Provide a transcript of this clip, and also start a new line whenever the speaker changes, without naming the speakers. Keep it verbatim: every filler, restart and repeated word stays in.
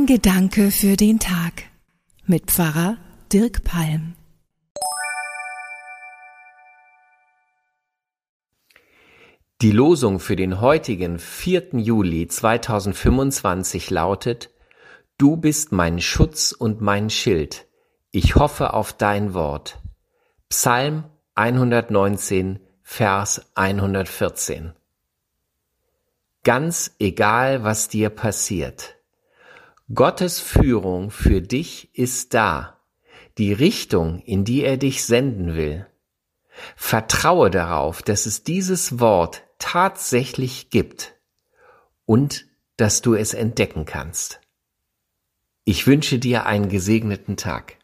Ein Gedanke für den Tag mit Pfarrer Dirk Palm.
Die Losung für den heutigen vierten Juli zweitausendfünfundzwanzig lautet: Du bist mein Schutz und mein Schild. Ich hoffe auf dein Wort. Psalm hundertneunzehn, Vers hundertvierzehn. Ganz egal, was dir passiert, Gottes Führung für dich ist da, die Richtung, in die er dich senden will. Vertraue darauf, dass es dieses Wort tatsächlich gibt und dass du es entdecken kannst. Ich wünsche dir einen gesegneten Tag.